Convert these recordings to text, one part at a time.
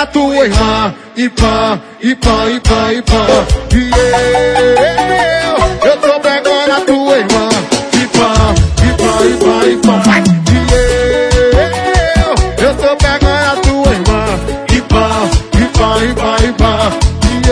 a tua irmã. E pã, e pã, e pã, e pã. E eu tô pegando a tua irmã. E pã, e pã, e pã, e pã. Vai! E eu tô pegando a tua irmã. E pã, e pã, e pã, e pã. E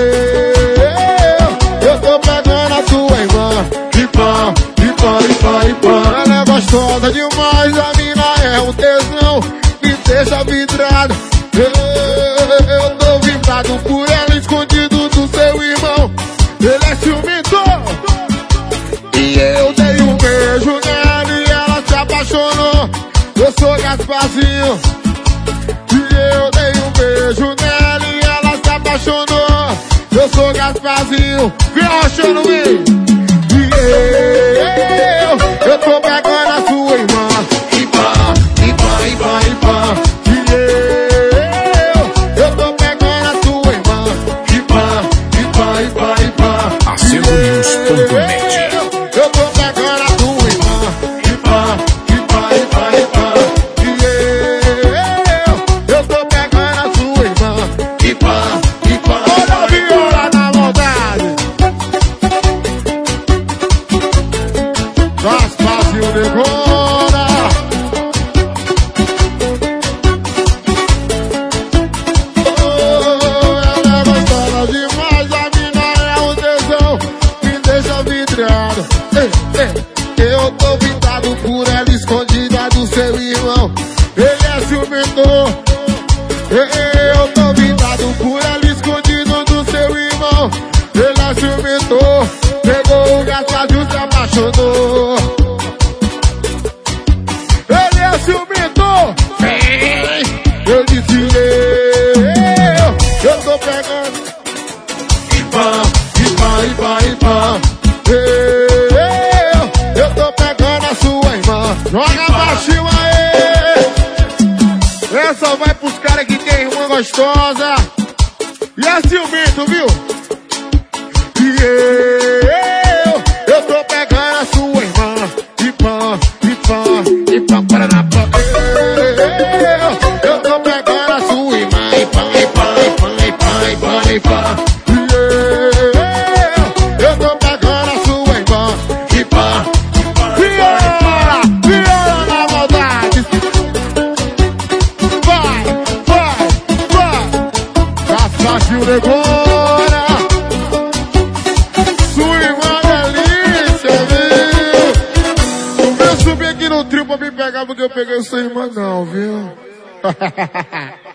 eu tô pegando a tua irmã. E pã, e pã, e pã, e pã. Ela é gostosa demais, a mina é um tesão. Me deixa vidrado. Eu tô vibrado por ela, escondido do seu irmão. Ele é ciumento. E eu dei um beijo nela e ela se apaixonou. Eu sou Gasparzinho. E eu dei um beijo nela e ela se apaixonou. Eu sou Gasparzinho. Vem achando bem. E eu tô pegando a sua irmã. E pá, e pá, e pá, e pá. Eu tô pegando a tua irmã. E pá, e pá, e pá, e pá. Eu tô pegando a tua irmã. E pá, e pá. Olha a viola na maldade. Gasparzinho Negona. Ela é gostosa demais, a mina é um tesão. Me deixa vidrado. Eu tô pintado por ela, escondida do seu irmão. Ele é ciumento. Eu tô pintado por ela, escondido do seu irmão. Ele é ciumento. Pegou o Gasparzinho, se apaixonou. Ele é ciumento. Eu disse eu tô pegando. E pá, e pá, e pá, e pá. Eu tô pegando a sua irmã. Joga baixinho aí. Essa vai pros caras que tem irmã gostosa. E é ciumento, viu? E eu tô pegando a sua irmã. E pã, e pã, e pã, para na pã. Eu tô pegando a sua irmã. E pã, e pã, e pã, e pã, e pã, e pã. Eu tô pegando a sua irmã. E pã. Viola, viola na maldade. Vai, vai, vai. Gasparzinho Negona. Sua irmã delícia, viu? Eu subi aqui no trio pra me pegar porque eu peguei sua irmã não, viu?